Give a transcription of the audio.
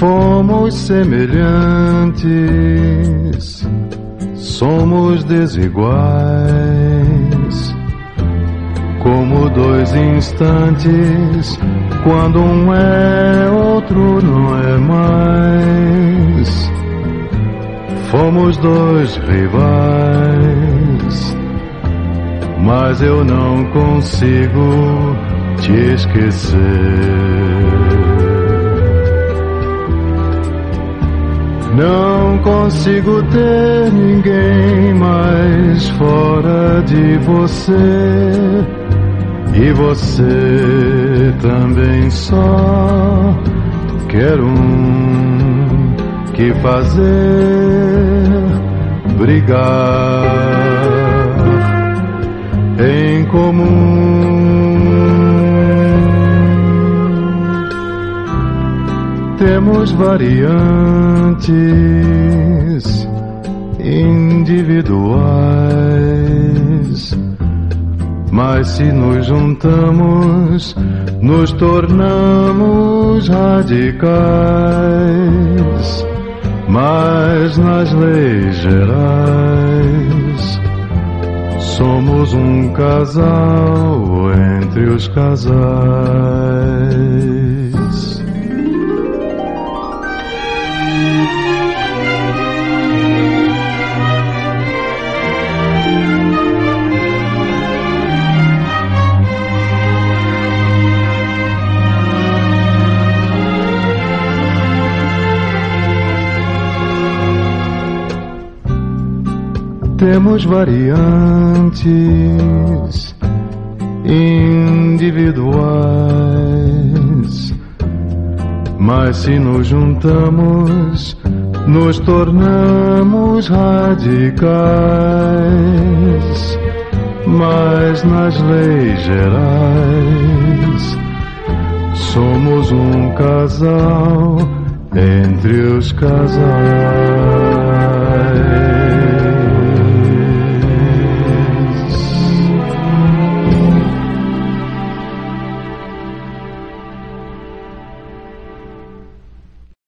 Fomos semelhantes, somos desiguais, como dois instantes, quando um é, outro não é mais. Fomos dois rivais, mas eu não consigo te esquecer. Não consigo ter ninguém mais fora de você, e você também só quer que fazer brigar em comum. Temos variantes individuais, mas se nos juntamos, nos tornamos radicais. Mas nas leis gerais, somos um casal entre os casais. Temos variantes individuais, mas se nos juntamos, nos tornamos radicais. Mas nas leis gerais, somos um casal entre os casais.